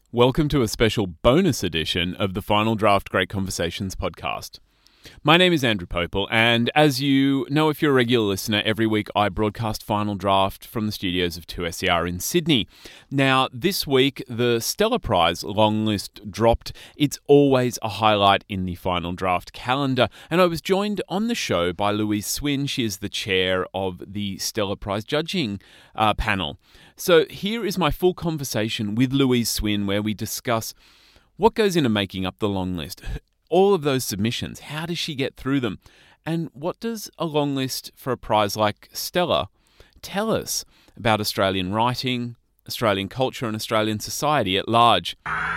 Welcome to a special bonus edition of the Final Draft Great Conversations podcast. My name is Andrew Popel, and as you know if you're a regular listener, every week I broadcast Final Draft from the studios of 2SER in Sydney. Now, this week, the Stella Prize long list dropped. It's always a highlight in the Final Draft calendar, and I was joined on the show by Louise Swin. She is the chair of the Stella Prize judging panel. So here is my full conversation with Louise Swin, where we discuss what goes into making up the long list, all of those submissions, how does she get through them, and what does a long list for a prize like Stella tell us about Australian writing, Australian culture, and Australian society at large.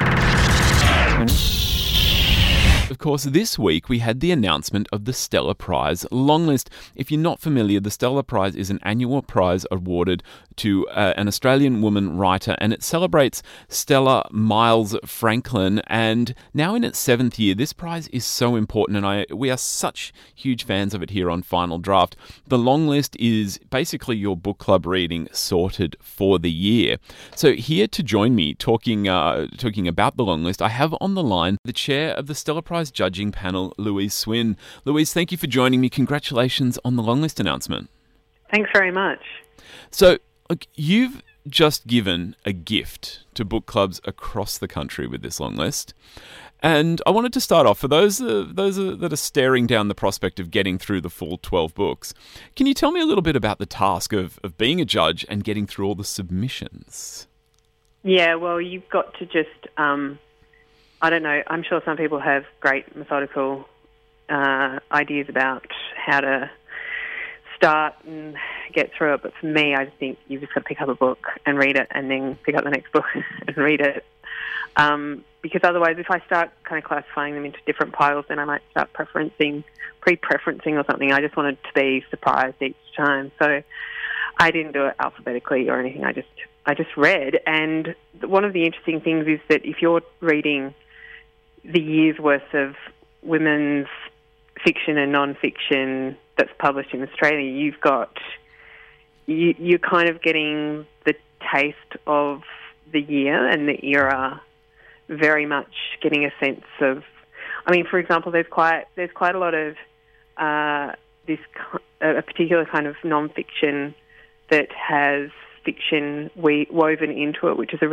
Of course, this week we had the announcement of the Stella Prize long list. If you're not familiar, the Stella Prize is an annual prize awarded to an Australian woman writer, and it celebrates Stella Miles Franklin. And now in its 7th year, this prize is so important, and we are such huge fans of it here on Final Draft. The long list is basically your book club reading sorted for the year. So here to join me talking about the long list, I have on the line the chair of the Stella Prize judging panel, Louise Swin. Louise, thank you for joining me. Congratulations on the long list announcement. Thanks very much. So, look, you've just given a gift to book clubs across the country with this long list. And I wanted to start off, for those that are staring down the prospect of getting through the full 12 books, can you tell me a little bit about the task of being a judge and getting through all the submissions? Yeah, well, you've got to just, I don't know, I'm sure some people have great methodical ideas about how to start and get through it, but for me, I just think you've just got to pick up a book and read it, and then pick up the next book and read it. Because otherwise, if I start kind of classifying them into different piles, then I might start pre-preferencing or something. I just wanted to be surprised each time. So I didn't do it alphabetically or anything. I just read. And one of the interesting things is that if you're reading the year's worth of women's fiction and non-fiction that's published in Australia, you're kind of getting the taste of the year and the era, very much getting a sense of, I mean, for example, there's quite a lot of a particular kind of non-fiction that has fiction woven into it, which is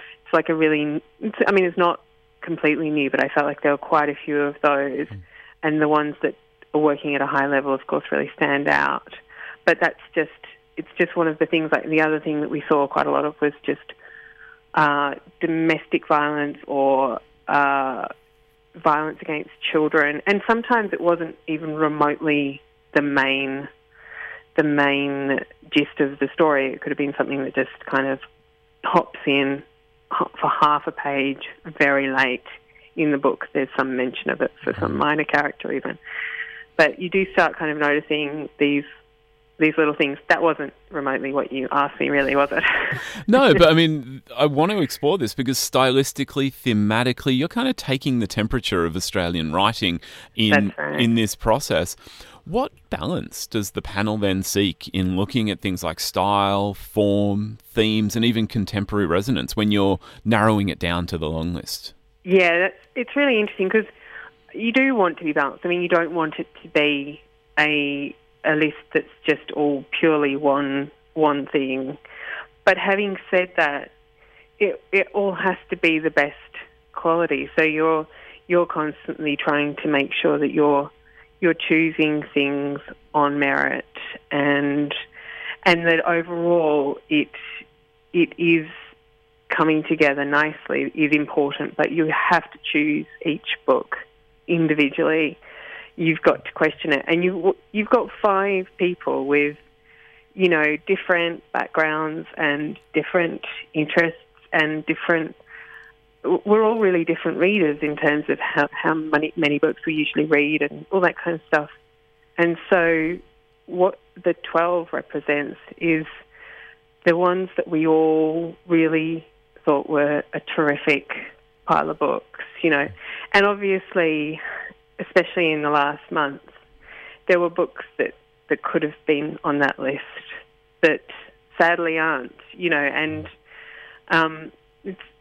it's not completely new, but I felt like there were quite a few of those, and the ones that are working at a high level, of course, really stand out. But it's just one of the things. Like, the other thing that we saw quite a lot of was just domestic violence or violence against children, and sometimes it wasn't even remotely the main gist of the story. It could have been something that just kind of hops in for half a page very late in the book. There's some mention of it for some minor character even. But you do start kind of noticing these little things. That wasn't remotely what you asked me, really, was it? No, but I mean, I want to explore this because stylistically, thematically, you're kind of taking the temperature of Australian writing in this process. What balance does the panel then seek in looking at things like style, form, themes, and even contemporary resonance when you're narrowing it down to the long list? Yeah, it's really interesting because you do want to be balanced. I mean, you don't want it to be a list that's just all purely one thing. But having said that, it all has to be the best quality. So you're constantly trying to make sure that you're choosing things on merit, and that overall it is coming together nicely is important, but you have to choose each book individually. You've got to question it, and you've got 5 people with, different backgrounds and different interests and different. We're all really different readers in terms of how many books we usually read and all that kind of stuff. And so what the 12 represents is the ones that we all really thought were a terrific pile of books, And obviously, especially in the last month, there were books that could have been on that list that sadly aren't, and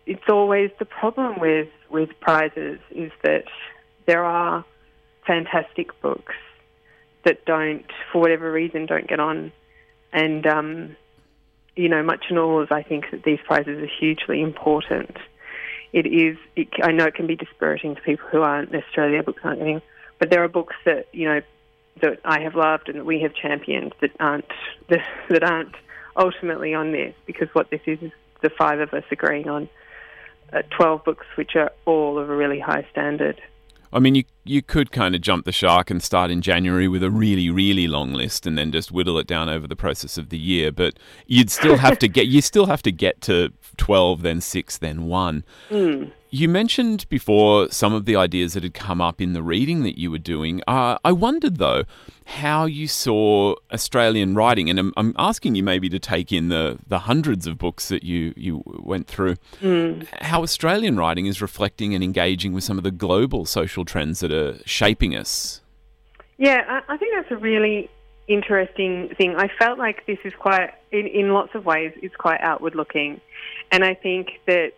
it's always the problem with prizes is that there are fantastic books that don't, for whatever reason, don't get on. And, much in all, I think that these prizes are hugely important. I know it can be dispiriting to people who aren't necessarily their books aren't getting, but there are books that, that I have loved and that we have championed that aren't ultimately on this, because what this is the five of us agreeing on 12 books which are all of a really high standard. I mean, you could kind of jump the shark and start in January with a really, really long list and then just whittle it down over the process of the year. But you'd still have to get to 12, then 6, then 1. Mm. You mentioned before some of the ideas that had come up in the reading that you were doing. I wondered, though, how you saw Australian writing, and I'm asking you maybe to take in the hundreds of books that you went through, how Australian writing is reflecting and engaging with some of the global social trends that are shaping us. Yeah, I think that's a really interesting thing. I felt like this is quite, in lots of ways, it's quite outward looking. And I think that,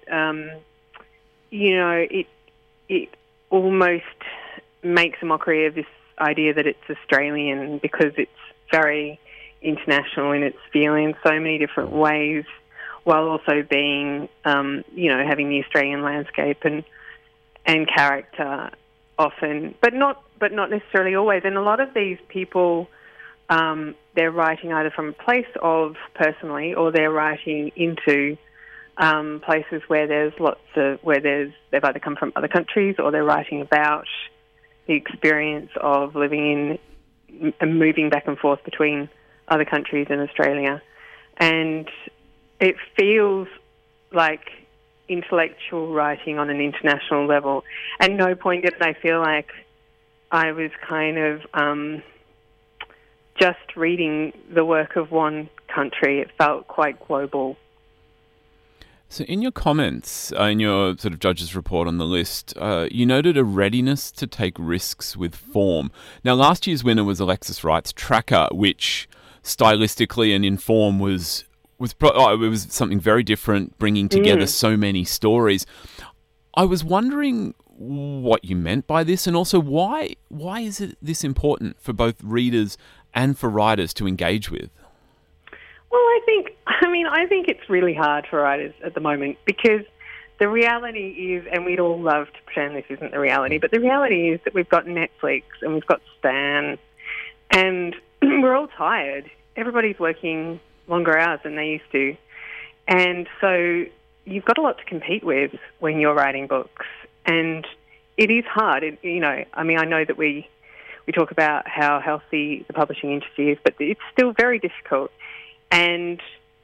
it almost makes a mockery of this idea that it's Australian because it's very international in its feel in so many different ways, while also being, having the Australian landscape and character often, but not necessarily always. And a lot of these people, they're writing either from a place of personally, or they're writing into places where they've either come from other countries, or they're writing about the experience of living in and moving back and forth between other countries and Australia. And it feels like intellectual writing on an international level. At no point did I feel like I was kind of just reading the work of one country. It felt quite global. So in your comments, in your sort of judge's report on the list, you noted a readiness to take risks with form. Now, last year's winner was Alexis Wright's Tracker, which stylistically and in form it was something very different, bringing together so many stories. I was wondering what you meant by this, and also why is it this important for both readers and for writers to engage with? Well, I think it's really hard for writers at the moment, because the reality is, and we'd all love to pretend this isn't the reality, but the reality is that we've got Netflix and we've got Stan, and we're all tired. Everybody's working longer hours than they used to. And so you've got a lot to compete with when you're writing books. And it is hard. I know that we talk about how healthy the publishing industry is, but it's still very difficult. And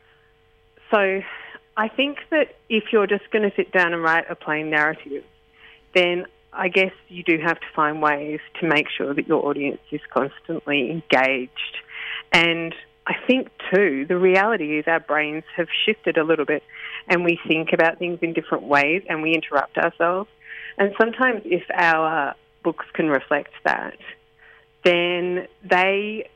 so I think that if you're just going to sit down and write a plain narrative, then I guess you do have to find ways to make sure that your audience is constantly engaged. And I think, too, the reality is our brains have shifted a little bit, and we think about things in different ways, and we interrupt ourselves. And sometimes if our books can reflect that, then they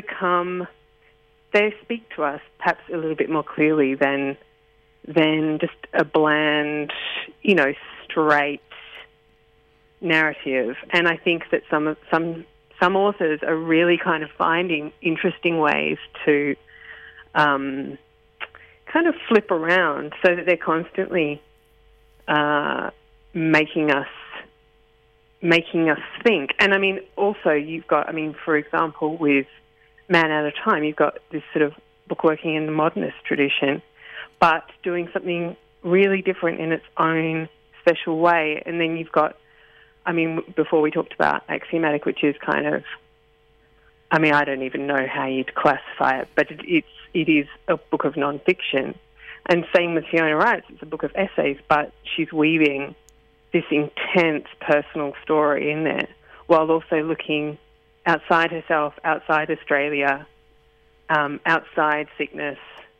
speak to us perhaps a little bit more clearly than just a bland, straight narrative. And I think that some authors are really kind of finding interesting ways to kind of flip around so that they're constantly making us think. And also you've got, for example, with Man Out of Time, you've got this sort of book working in the modernist tradition, but doing something really different in its own special way. And then you've got, before we talked about Axiomatic, which is kind of, I don't even know how you'd classify it, but it is a book of non-fiction. And same with Fiona Wright's, it's a book of essays, but she's weaving this intense personal story in there, while also looking outside herself, outside Australia, outside sickness,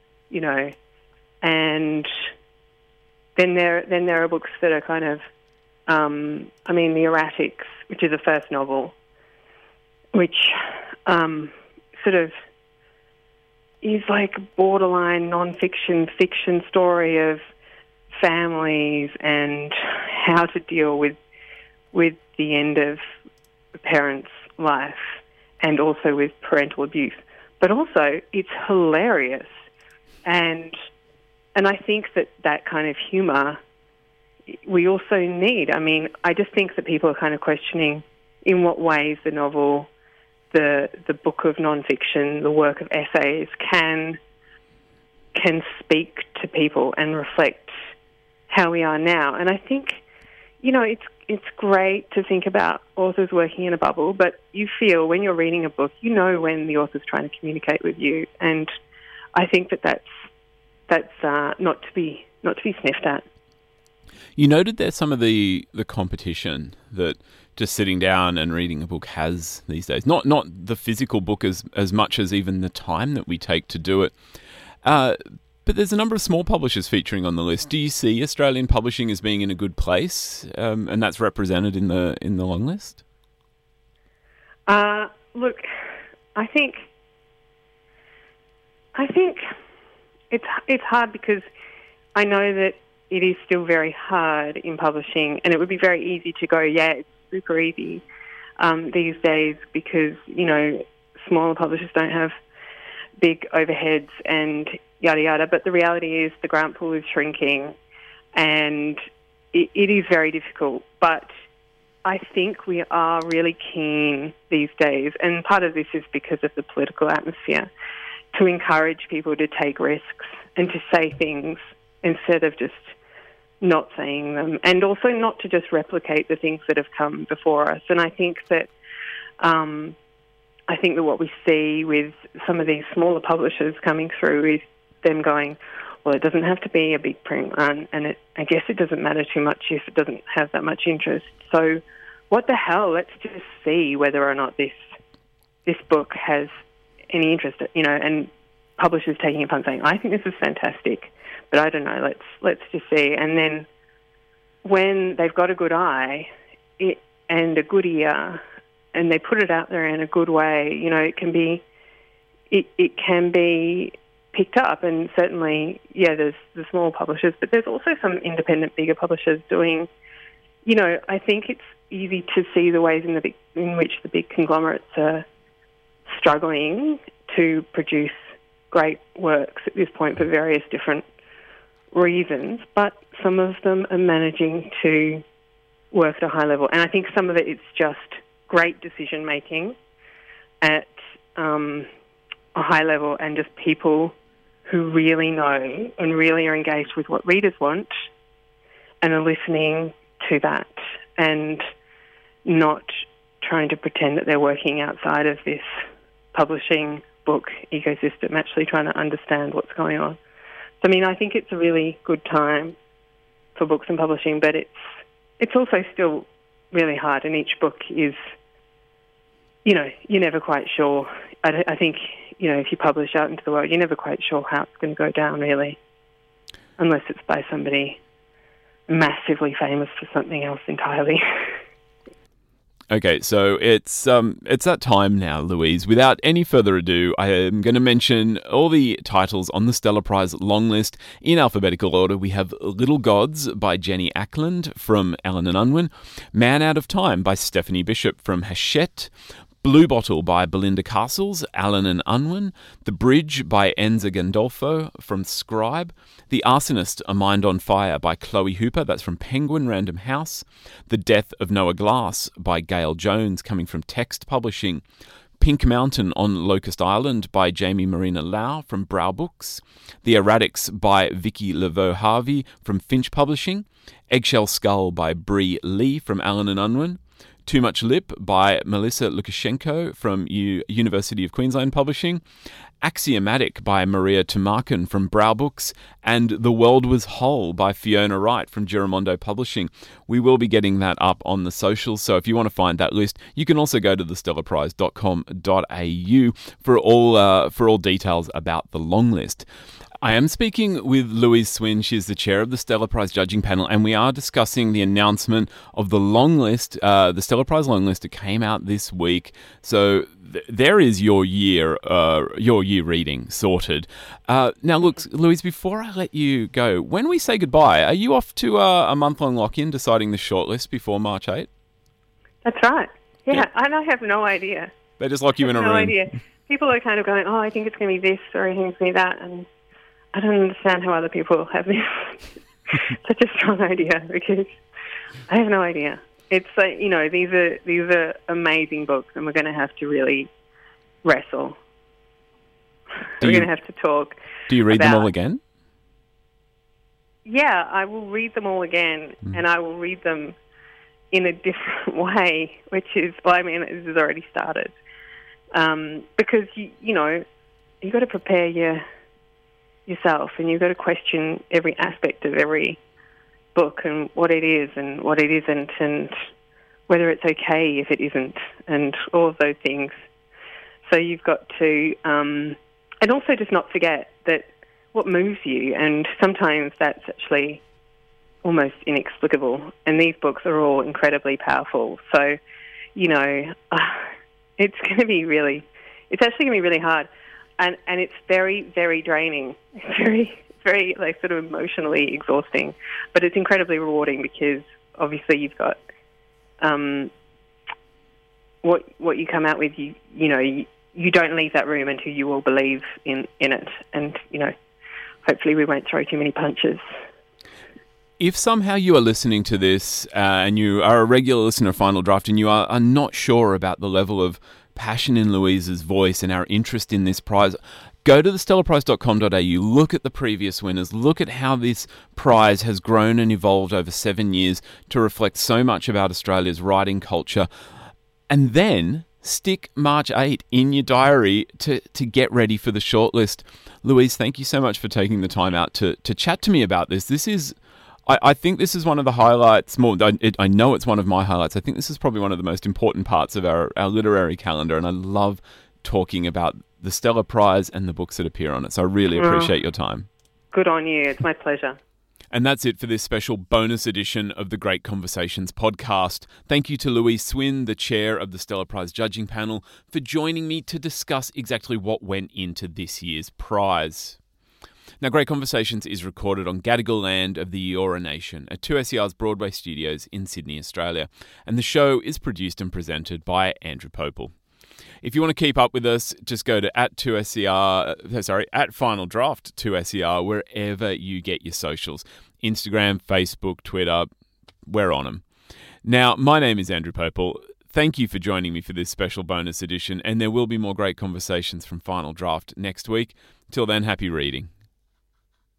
and then there are books that are kind of, The Erratics, which is a first novel, which sort of is like borderline non-fiction, fiction story of families and how to deal with the end of a parent's life and also with parental abuse. But also, it's hilarious. And I think that kind of humour we also need. I mean, I just think that people are kind of questioning in what ways the novel, the book of non-fiction, the work of essays can speak to people and reflect how we are now. And I think, it's great to think about authors working in a bubble, but you feel when you're reading a book, when the author's trying to communicate with you. And I think that's not to be sniffed at. You noted there some of the competition that just sitting down and reading a book has these days. Not the physical book as much as even the time that we take to do it. But there's a number of small publishers featuring on the list. Do you see Australian publishing as being in a good place, and that's represented in the long list? Look, I think it's hard because I know that it is still very hard in publishing, and it would be very easy to go, it's super easy these days because, smaller publishers don't have big overheads and yada yada. But the reality is the grant pool is shrinking, and it is very difficult. But I think we are really keen these days, and part of this is because of the political atmosphere, to encourage people to take risks and to say things instead of just not saying them, and also not to just replicate the things that have come before us. And I think that what we see with some of these smaller publishers coming through is them going, well, it doesn't have to be a big print run, and I guess it doesn't matter too much if it doesn't have that much interest. So what the hell? Let's just see whether or not this book has any interest, and publishers taking a punt saying, I think this is fantastic, but I don't know, let's just see. And then when they've got a good eye and a good ear, and they put it out there in a good way, it can be picked up. And certainly, there's the small publishers, but there's also some independent, bigger publishers doing, I think it's easy to see the ways in which the big conglomerates are struggling to produce great works at this point for various different reasons, but some of them are managing to work at a high level. And I think some of it is just great decision-making at a high level, and just people who really know and really are engaged with what readers want and are listening to that and not trying to pretend that they're working outside of this publishing book ecosystem, actually trying to understand what's going on. So, I think it's a really good time for books and publishing, but it's also still really hard, and each book is, you're never quite sure. I think, if you publish out into the world, you're never quite sure how it's going to go down, really, unless it's by somebody massively famous for something else entirely. Okay, so it's that time now, Louise. Without any further ado, I am going to mention all the titles on the Stella Prize long list in alphabetical order. We have Little Gods by Jenny Ackland from Allen & Unwin, Man Out of Time by Stephanie Bishop from Hachette, Blue Bottle by Belinda Castles, Allen & Unwin, The Bridge by Enza Gandolfo from Scribe, The Arsonist, A Mind on Fire by Chloe Hooper, that's from Penguin Random House, The Death of Noah Glass by Gail Jones, coming from Text Publishing, Pink Mountain on Locust Island by Jamie Marina Lau from Brow Books, The Erratics by Vicky Laveau Harvey from Finch Publishing, Eggshell Skull by Bree Lee from Allen & Unwin, Too Much Lip by Melissa Lukashenko from University of Queensland Publishing, Axiomatic by Maria Tumarkin from Brow Books, and The World Was Whole by Fiona Wright from Giramondo Publishing. We will be getting that up on the socials, so if you want to find that list, you can also go to thestellaprize.com.au for all details about the long list. I am speaking with Louise Swin. She's the chair of the Stella Prize judging panel, and we are discussing the announcement of the long list, the Stella Prize long list that came out this week. So there is your year reading sorted. Now, look, Louise, before I let you go, when we say goodbye, are you off to a month-long lock-in deciding the shortlist before March 8? That's right. Yeah, and I have no idea. They just lock you in a room. No idea. People are kind of going, I think it's going to be this or I think it's going to be that, and I don't understand how other people have this such a strong idea, because I have no idea. It's like, these are amazing books, and we're going to have to really wrestle. We're going to have to talk. Do you read them all again? Yeah, I will read them all again, and I will read them in a different way, which is, this has already started. Because, you've got to prepare yourself, and you've got to question every aspect of every book and what it is and what it isn't, and whether it's okay if it isn't, and all of those things. So you've got to, and also just not forget that what moves you, and sometimes that's actually almost inexplicable, and these books are all incredibly powerful. So, it's going to be it's actually going to be really hard, and it's very, very draining. It's very like sort of emotionally exhausting, but it's incredibly rewarding, because obviously you've got what you come out with. You don't leave that room until you all believe in it, and hopefully we won't throw too many punches. If somehow you are listening to this and you are a regular listener of Final Draft and you are not sure about the level of passion in Louise's voice and our interest in this prize, go to thestellaprize.com.au, look at the previous winners, look at how this prize has grown and evolved over 7 years to reflect so much about Australia's writing culture, and then stick March 8 in your diary to get ready for the shortlist. Louise, thank you so much for taking the time out to chat to me about this. This is... I think this is one of the highlights. I know it's one of my highlights. I think this is probably one of the most important parts of our literary calendar, and I love talking about the Stella Prize and the books that appear on it. So I really appreciate your time. Good on you. It's my pleasure. And that's it for this special bonus edition of the Great Conversations podcast. Thank you to Louise Swin, the chair of the Stella Prize judging panel, for joining me to discuss exactly what went into this year's prize. Now, Great Conversations is recorded on Gadigal land of the Eora Nation at 2SER's Broadway Studios in Sydney, Australia, and the show is produced and presented by Andrew Popel. If you want to keep up with us, just go to at Final Draft 2SER, wherever you get your socials. Instagram, Facebook, Twitter, we're on them. Now, my name is Andrew Popel. Thank you for joining me for this special bonus edition, and there will be more Great Conversations from Final Draft next week. Till then, happy reading.